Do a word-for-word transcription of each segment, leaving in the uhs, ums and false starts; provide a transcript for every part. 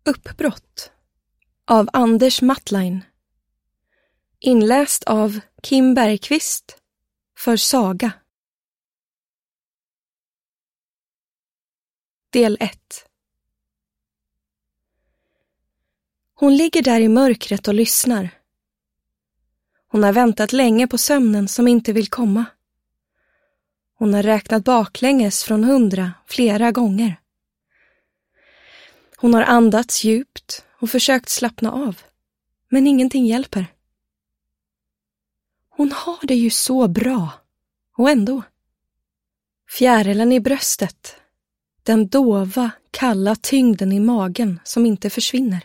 Uppbrott av Anders Mattlein. Inläst av Kim Bergqvist för Saga. Del ett. Hon ligger där i mörkret och lyssnar. Hon har väntat länge på sömnen som inte vill komma. Hon har räknat baklänges från hundra flera gånger. Hon har andats djupt och försökt slappna av, men ingenting hjälper. Hon har det ju så bra, och ändå. Fjärilen i bröstet, den dova, kalla tyngden i magen som inte försvinner.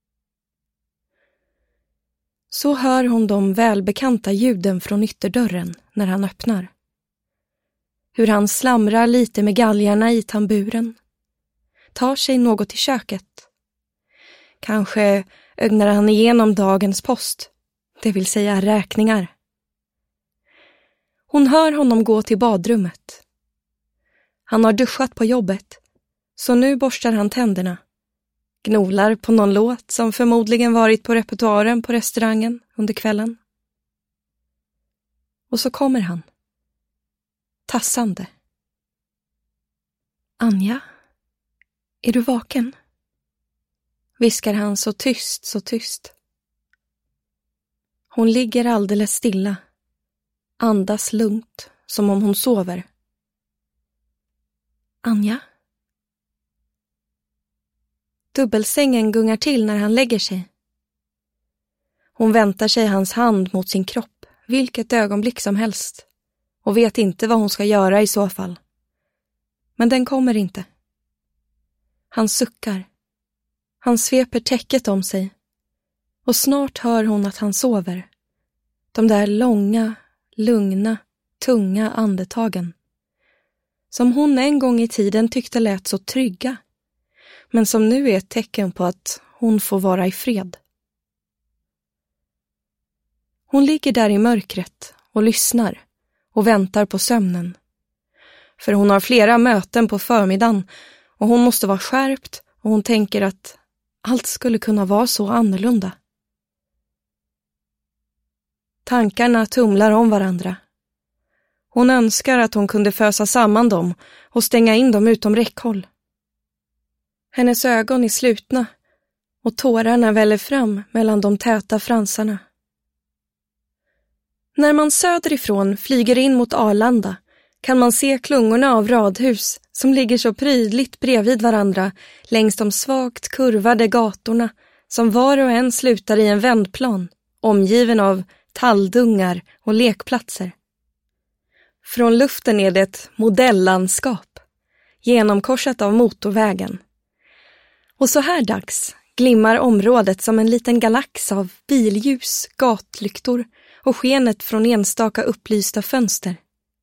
Så hör hon de välbekanta ljuden från ytterdörren när han öppnar. Hur han slamrar lite med galgarna i tamburen. Tar sig något i köket. Kanske ögnar han igenom dagens post, det vill säga räkningar. Hon hör honom gå till badrummet. Han har duschat på jobbet, så nu borstar han tänderna. Gnolar på någon låt som förmodligen varit på repertoaren på restaurangen under kvällen. Och så kommer han. Tassande. Anja, är du vaken? Viskar han så tyst, så tyst. Hon ligger alldeles stilla. Andas lugnt, som om hon sover. Anja? Dubbelsängen gungar till när han lägger sig. Hon väntar sig hans hand mot sin kropp, vilket ögonblick som helst, och vet inte vad hon ska göra i så fall. Men den kommer inte. Han suckar. Han sveper täcket om sig. Och snart hör hon att han sover. De där långa, lugna, tunga andetagen. Som hon en gång i tiden tyckte lät så trygga. Men som nu är ett tecken på att hon får vara i fred. Hon ligger där i mörkret och lyssnar och väntar på sömnen. För hon har flera möten på förmiddagen och hon måste vara skärpt och hon tänker att allt skulle kunna vara så annorlunda. Tankarna tumlar om varandra. Hon önskar att hon kunde fösa samman dem och stänga in dem utom räckhåll. Hennes ögon är slutna och tårarna väller fram mellan de täta fransarna. När man söderifrån flyger in mot Arlanda kan man se klungorna av radhus som ligger så prydligt bredvid varandra längs de svagt kurvade gatorna som var och en slutar i en vändplan, omgiven av talldungar och lekplatser. Från luften är det ett modelllandskap, genomkorsat av motorvägen. Och så här dags glimmar området som en liten galax av billjus, gatlyktor och skenet från enstaka upplysta fönster.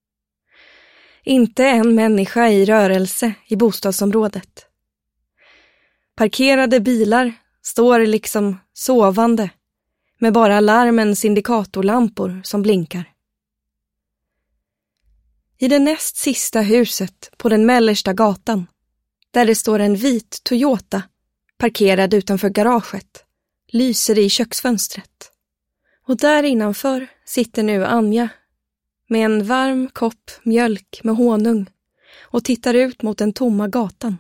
Inte en människa i rörelse i bostadsområdet. Parkerade bilar står liksom sovande med bara larmens indikatorlampor som blinkar. I det näst sista huset på den mellersta gatan, där det står en vit Toyota parkerad utanför garaget, lyser det i köksfönstret. Och där innanför sitter nu Anja med en varm kopp mjölk med honung och tittar ut mot den tomma gatan.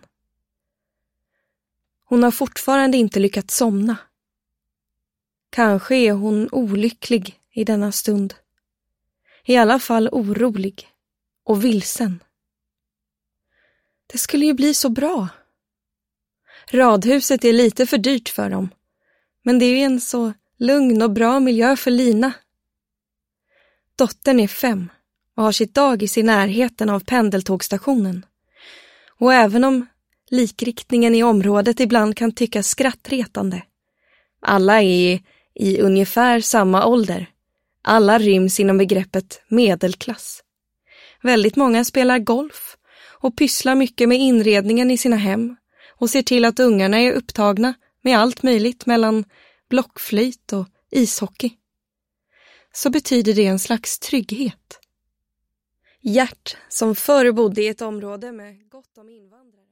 Hon har fortfarande inte lyckats somna. Kanske är hon olycklig i denna stund. I alla fall orolig och vilsen. Det skulle ju bli så bra. Radhuset är lite för dyrt för dem, men det är ju en så lugn och bra miljö för Lina. Dottern är fem och har sitt dagis i närheten av pendeltågstationen. Och även om likriktningen i området ibland kan tyckas skrattretande. Alla är i ungefär samma ålder. Alla ryms inom begreppet medelklass. Väldigt många spelar golf och pysslar mycket med inredningen i sina hem och ser till att ungarna är upptagna med allt möjligt mellan blockflöjt och ishockey. Så betyder det en slags trygghet. Gert, som förr bodde i ett område med gott om invandrare.